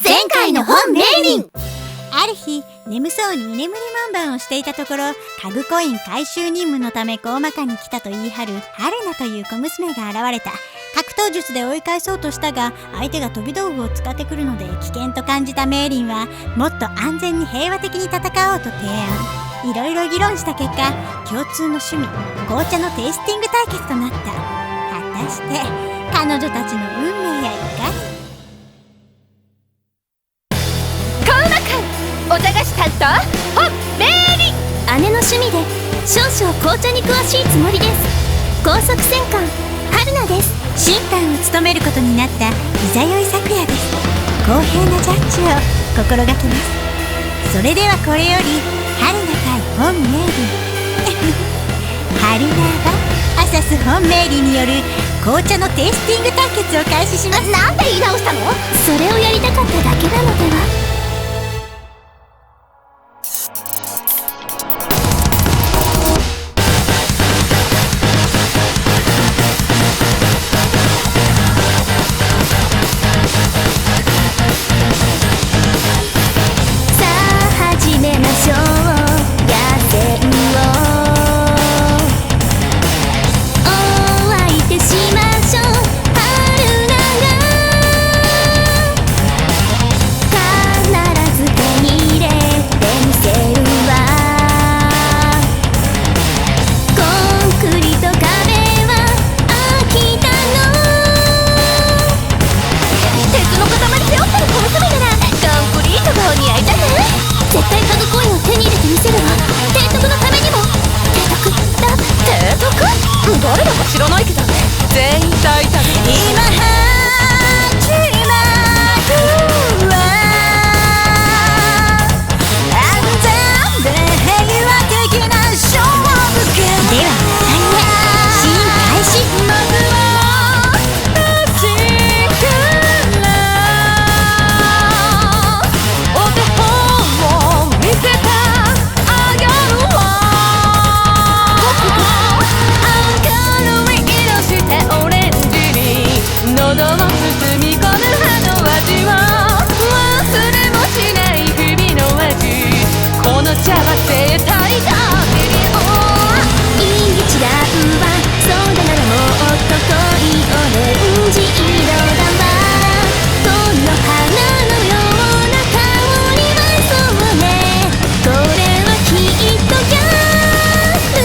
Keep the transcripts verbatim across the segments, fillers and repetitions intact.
前回の本命輪。 ある日、眠そうに居眠り満番をしていたところ、家具コイン回収任務のため高魔家に来たと言い張る春菜という小娘が現れた。格闘術で追い返そうとしたが、相手が飛び道具を使ってくるので危険と感じたメイリンは、もっと安全に平和的に戦おうと提案。いろいろ議論した結果、共通の趣味、紅茶のテイスティング対決となった。果たして、彼女たちの運命やいかに。 お茶菓子担当本命輪。 姉の趣味で少々紅茶に詳しいつもりです。高速戦艦春菜です。 審判を務めることになった伊佐酔咲夜です。公平なジャッジを心がけます。それではこれより春菜対本命輪春菜がアサス本命輪による紅茶のテイスティング対決を開始します。 なんで言い直したの？ それをやりたかっただけなのでは。 誰だか知らないけど全員大胆に今始まるわ。安全で平和的な勝負か。ではふたりめシーン開始。まずは口からお手本を見せてあげるわ。喉を包み込む葉の味を忘れもしない日々の味。この茶は絶対だ。 いい違うわ。そうだならもっと濃いオレンジ色だわ。この花のような香りはそうね。これはきっとギャル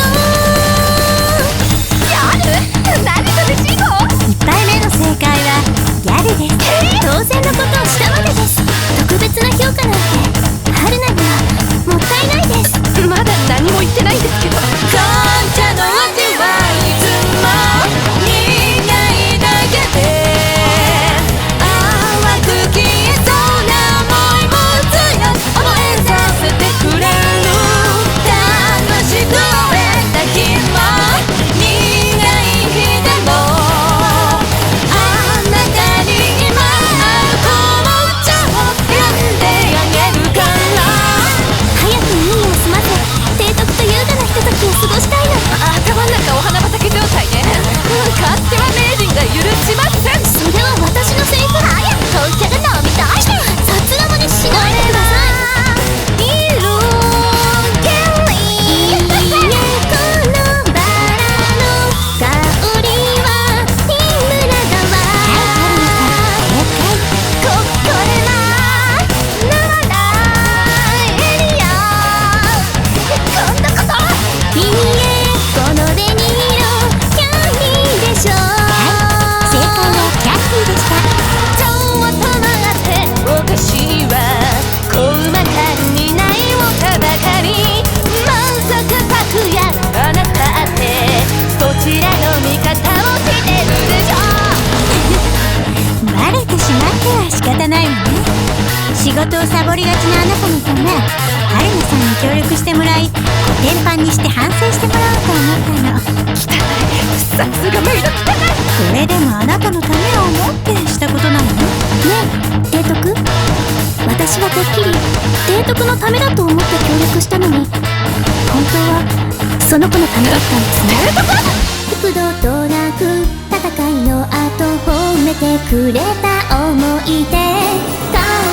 よ。 ギャル？何それシゴ？ いっぱいめの正解はギャルです。 当然のことをしたまでです。特別な評価なんて春菜にはもったいないです。 まだ何も言ってないんですけど、 紅茶の味はいつも苦いだけで淡く消えそうな想いも強く覚えさせてくれる。楽しく終えた日も苦い日でもあなたに今ある紅茶を選んであげるから。 早く任務を済ませ提督と優雅なひとときを過ごしたいの。 頭の中お花畑状態ね。勝手は名人が許しません。 それは私のセリフ。早く紅茶が飲みたい。さつなまでしないでください。 色気いいえ、このバラの香りは日村だわ。 ここれはならないエリア。今度こそいいえ、この紅色キャンディーでしょう。 正解はキャンディーでした。 ちょっと待って、お菓子は高魔家にないお茶ばかり。まさか拓也あなたってどちらの味方をしてるでしょう。 バレてしまっては仕方ないわね。仕事をサボりがちなあなたのため、春菜さんに協力してもらい、コテンパンにして反省してもらおうと思ったの。 汚い、さすがメイド汚い。 これでもあなたのためを思ってしたことなのね。 ねえ、提督。私はてっきり提督のためだと思って協力したのに、本当はその子のためだったんですね。幾度となく戦いの後褒めてくれた思い出。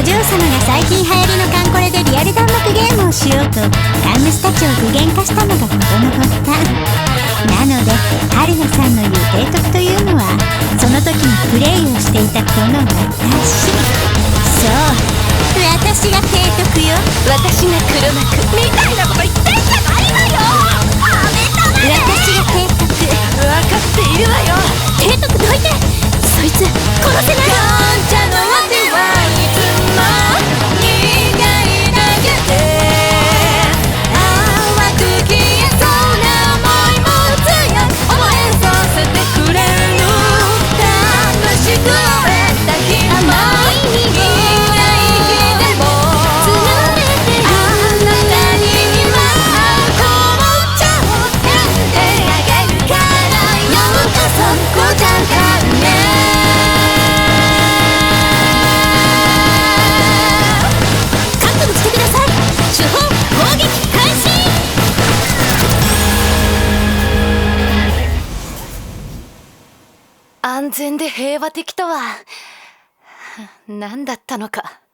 お嬢様が最近流行りのカンコレでリアル弾幕ゲームをしようとガンムスたちを具現化したのが事の発端なので、春菜さんの言う提督というのはその時にプレイをしていたこの私。そう、私が提督よ。 私が黒幕みたいなこと言ってんじゃないわよ。 私が提督。 分かっているわよ。 提督どいて、そいつ殺せない。 感謝の果てはいつも苦いだけで淡く消えそうな想いも強く覚えさせてくれる楽しく終えた日甘い苦い日でもあなたに今紅茶を選んであげるからようこそ紅茶館へ。安全で平和的とは何だったのか。